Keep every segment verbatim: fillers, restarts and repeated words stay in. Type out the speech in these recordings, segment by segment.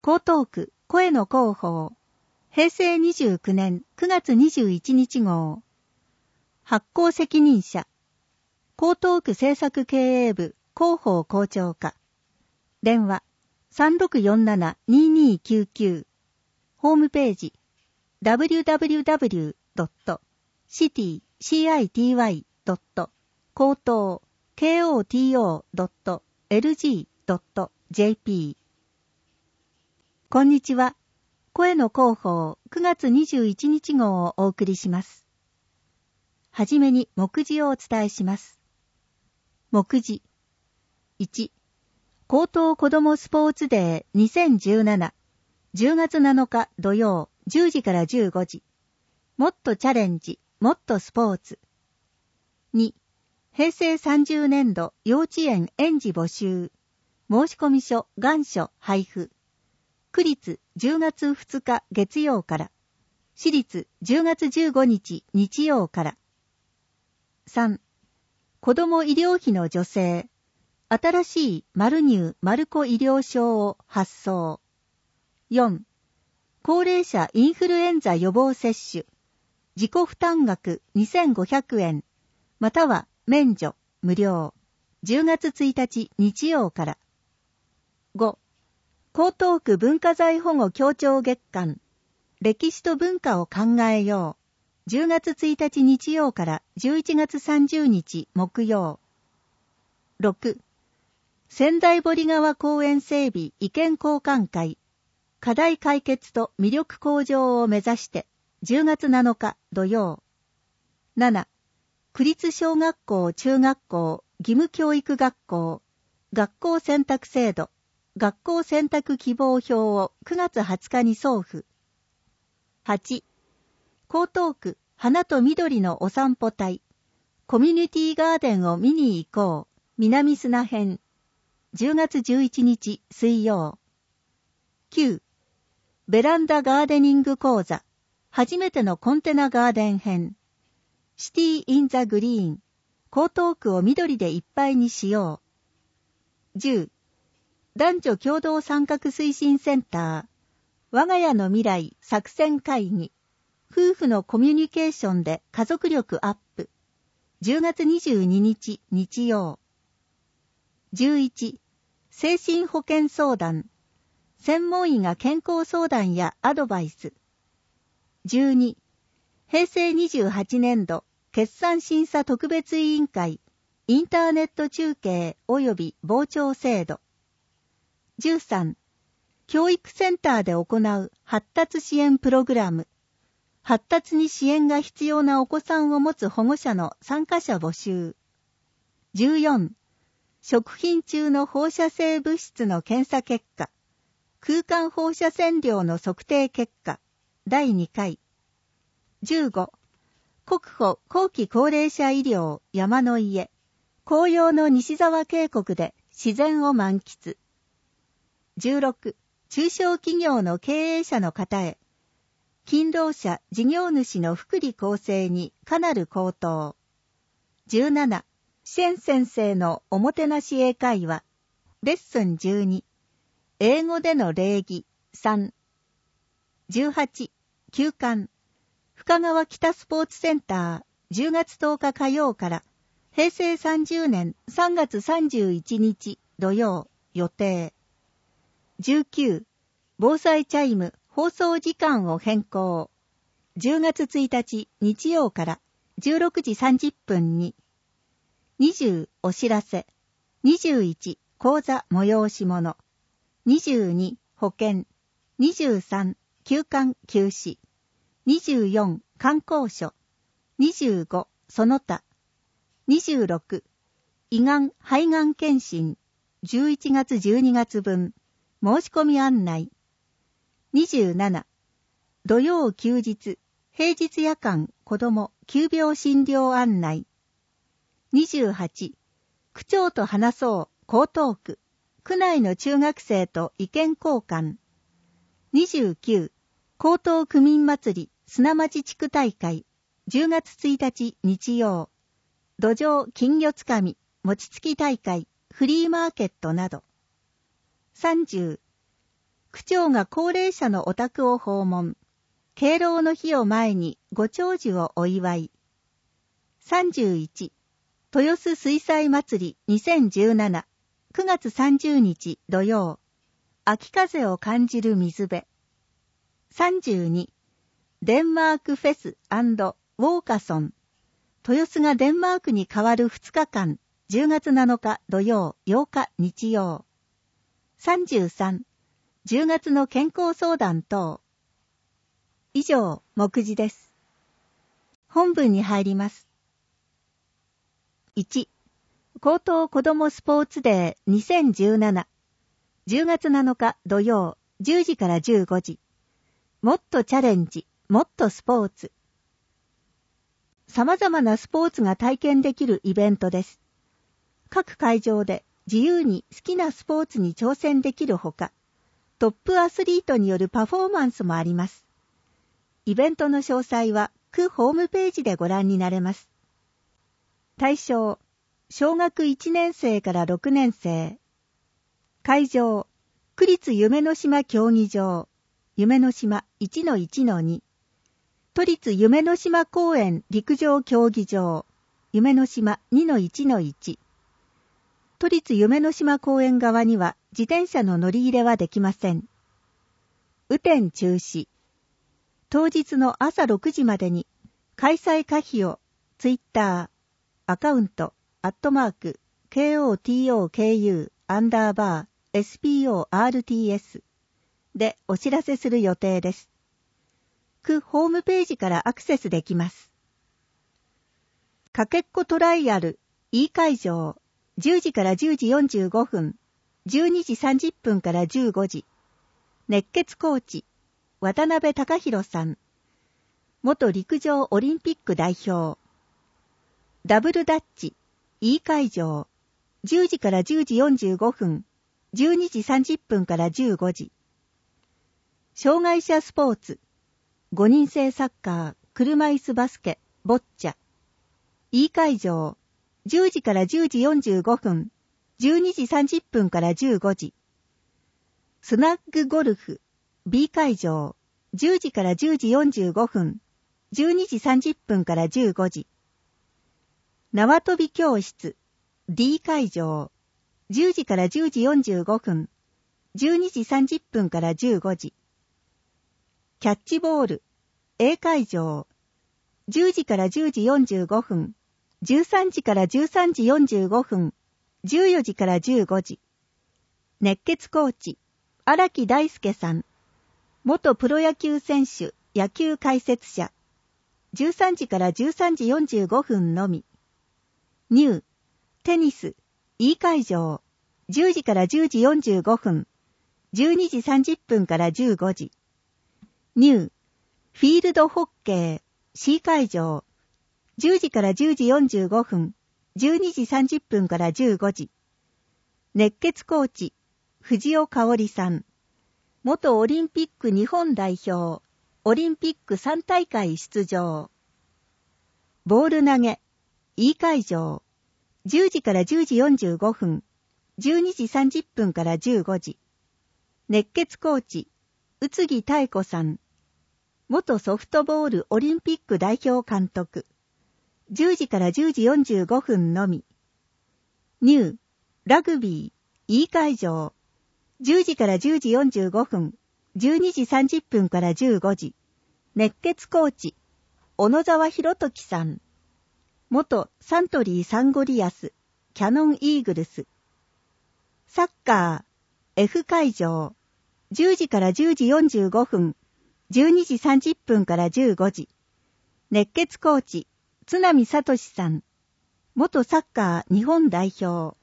江東区声の広報平成にじゅうきゅうねんくがつにじゅういちにち号発行責任者江東区政策経営部広報校長課電話 さんろくよんななにーにーきゅうきゅう ホームページ ダブリューダブリューダブリュードットシティドット高等 ドットエルジードットジェーピー こんにちは。声の広報くがつにじゅういちにち号をお送りします。はじめに目次をお伝えします。目次いち、高等子どもスポーツデーにせんじゅうなな、じゅうがつなのか土曜じゅうじからじゅうごじ、もっとチャレンジ、もっとスポーツ。に、平成さんじゅうねんど幼稚園園児募集、申込書願書配布。区立じゅうがつふつか月曜から、私立じゅうがつじゅうごにち日曜から。さん、子ども医療費の助成、新しいマルニューマルコ医療証を発送。よん、高齢者インフルエンザ予防接種、自己負担額にせんごひゃくえん、または免除、無料、じゅうがつついたち日曜から。ご、江東区文化財保護協調月間、歴史と文化を考えよう、じゅうがつついたち日曜からじゅういちがつさんじゅうにち木曜。ろく、仙台堀川公園整備意見交換会、課題解決と魅力向上を目指してじゅうがつなのか土曜。なな、区立小学校中学校義務教育学校、学校選択制度、学校選択希望票をくがつはつかに送付。はち、江東区花と緑のお散歩隊、コミュニティガーデンを見に行こう、南砂編、じゅうがつじゅういちにち水曜。きゅう、ベランダガーデニング講座、初めてのコンテナガーデン編、シティインザグリーン、江東区を緑でいっぱいにしよう。じゅう、男女共同参画推進センター、我が家の未来作戦会議、夫婦のコミュニケーションで家族力アップ、じゅうがつにじゅうににち日曜。じゅういち、精神保健相談、専門医が健康相談やアドバイス。じゅうに、平成にじゅうはちねんど決算審査特別委員会、インターネット中継及び傍聴制度。じゅうさん、教育センターで行う発達支援プログラム、発達に支援が必要なお子さんを持つ保護者の参加者募集。じゅうよん、食品中の放射性物質の検査結果、空間放射線量の測定結果、だいにかい。じゅうご、国保後期高齢者医療山の家、紅葉の西沢渓谷で自然を満喫。じゅうろく、中小企業の経営者の方へ、勤労者事業主の福利厚生にかなる高騰。じゅうなな、シェン先生のおもてなし英会話、レッスンじゅうに、英語での礼儀さん。じゅうはち、休館、深川北スポーツセンター、じゅうがつとおか火曜から、平成さんじゅうねんさんがつさんじゅういちにち土曜予定。じゅうきゅう、防災チャイム放送時間を変更。じゅうがつついたち日曜からじゅうろくじさんじゅっぷんに。にじゅう、お知らせ。にじゅういち、講座催し物。にじゅうに、保険。にじゅうさん、休館休止。にじゅうよん、観光所。にじゅうご、その他。にじゅうろく、胃がん肺がん検診。じゅういちがつじゅうにがつぶん。申し込み案内。にじゅうなな、土曜休日、平日夜間子ども急病診療案内。にじゅうはち、区長と話そう江東区、区内の中学生と意見交換。にじゅうきゅう、江東区民祭り砂町地区大会、じゅうがつついたち日曜。土壌金魚つかみ、餅つき大会、フリーマーケットなど。さんじゅう、 区長が高齢者のお宅を訪問。敬老の日を前にご長寿をお祝い。さんじゅういち、豊洲水彩祭りにせんじゅうなな、くがつさんじゅうにち土曜。秋風を感じる水辺。さんじゅうに、デンマークフェス&ウォーカソン。豊洲がデンマークに変わるふつかかん、じゅうがつなのか土曜、ようか日曜。さんじゅうさん、じゅうがつの健康相談等。以上、目次です。本文に入ります。いち、高等子どもスポーツデーにせんじゅうなな、じゅうがつなのか土曜、じゅうじからじゅうごじ。もっとチャレンジ、もっとスポーツ。様々なスポーツが体験できるイベントです。各会場で自由に好きなスポーツに挑戦できるほか、トップアスリートによるパフォーマンスもあります。イベントの詳細は区ホームページでご覧になれます。対象、小学いちねんせいからろくねんせい。会場、区立夢の島競技場、夢の島 いちのいちのに。都立夢の島公園陸上競技場、夢の島 にのいちのいち。都立夢の島公園側には自転車の乗り入れはできません。雨天中止。当日の朝ろくじまでに開催可否をツイッター、アカウント、アットマーク、ケーオーティーオーケーユー、アンダーバー、エスピーオーアールティーエス でお知らせする予定です。区ホームページからアクセスできます。かけっこトライアル、E 会場、じゅうじからじゅうじよんじゅうごふん、じゅうにじさんじゅっぷんからじゅうごじ。熱血コーチ、渡辺隆弘さん。元陸上オリンピック代表。ダブルダッチ、E 会場、じゅうじからじゅうじよんじゅうごふん、じゅうにじさんじゅっぷんからじゅうごじ。障害者スポーツ、ごにんせいサッカー、車椅子バスケ、ボッチャ。E 会場、じゅうじからじゅうじよんじゅうごふん、じゅうにじさんじゅっぷんからじゅうごじ。スナッグゴルフ、B 会場、じゅうじからじゅうじよんじゅうごふん、じゅうにじさんじゅっぷんからじゅうごじ。縄跳び教室、D 会場、じゅうじからじゅうじよんじゅうごふん、じゅうにじさんじゅっぷんからじゅうごじ。キャッチボール、A 会場、じゅうじからじゅうじよんじゅうごふん、じゅうさんじからじゅうさんじよんじゅうごふん、じゅうよじからじゅうごじ。熱血コーチ、荒木大輔さん。元プロ野球選手、野球解説者。じゅうさんじからじゅうさんじよんじゅうごふんのみ。ニュー、テニス、E 会場。じゅうじからじゅうじよんじゅうごふん。じゅうにじさんじゅっぷんからじゅうごじ。ニュー、フィールドホッケー、C 会場。じゅうじからじゅうじよんじゅうごふん。じゅうにじさんじゅっぷんからじゅうごじ。熱血コーチ、藤尾香織さん。元オリンピック日本代表、オリンピックさんたいかい出場。ボール投げ、E 会場。じゅうじからじゅうじよんじゅうごふん、じゅうにじさんじゅっぷんからじゅうごじ。熱血コーチ、宇津木妙子さん。元ソフトボールオリンピック代表監督。じゅうじからじゅうじよんじゅうごふんのみ。ニュー、ラグビー、E 会場。じゅうじからじゅうじよんじゅうごふん、じゅうにじさんじゅっぷんからじゅうごじ。熱血コーチ、小野沢博時さん。元サントリーサンゴリアス、キャノンイーグルス。サッカー、F 会場。じゅうじからじゅうじよんじゅうごふん、じゅうにじさんじゅっぷんからじゅうごじ。熱血コーチ、津波聡さん。元サッカー日本代表。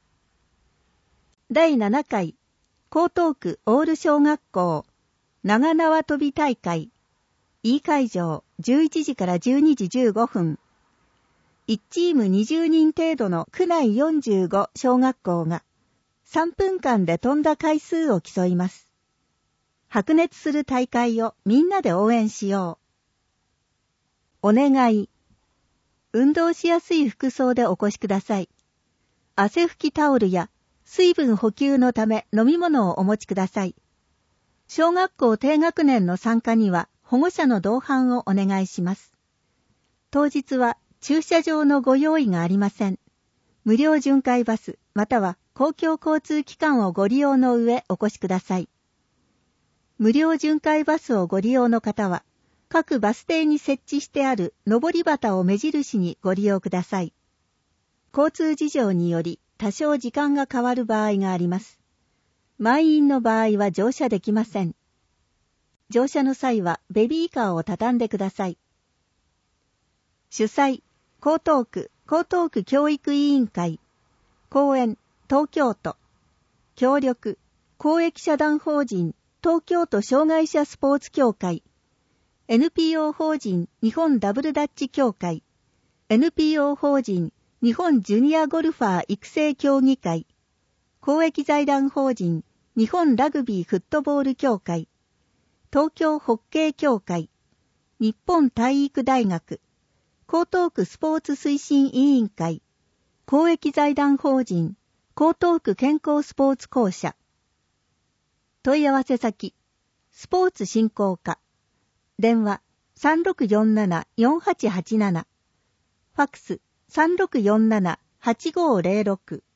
だいななかい、江東区オール小学校、長縄跳び大会。E 会場、じゅういちじからじゅうにじじゅうごふん。いちチームにじゅうにん程度の区内よんじゅうご小学校が、さんぷんかんで飛んだ回数を競います。白熱する大会をみんなで応援しよう。お願い。運動しやすい服装でお越しください。汗拭きタオルや水分補給のため飲み物をお持ちください。 小学校低学年の参加には保護者の同伴をお願いします。当日は駐車場のご用意がありません。無料巡回バスまたは公共交通機関をご利用の上お越しください。無料巡回バスをご利用の方は、各バス停に設置してある上り旗を目印にご利用ください。交通事情により多少時間が変わる場合があります。満員の場合は乗車できません。乗車の際はベビーカーを畳んでください。主催、江東区、江東区教育委員会、講演、東京都、協力、公益社団法人、東京都障害者スポーツ協会、エヌピーオー 法人日本ダブルダッチ協会、エヌピーオー 法人日本ジュニアゴルファー育成協議会、公益財団法人日本ラグビーフットボール協会、東京ホッケー協会、日本体育大学、江東区スポーツ推進委員会、公益財団法人江東区健康スポーツ公社。問い合わせ先、スポーツ振興課、電話 さんろくよんななよんはちはちなな、ファックス さんろくよんななはちごーぜろろく。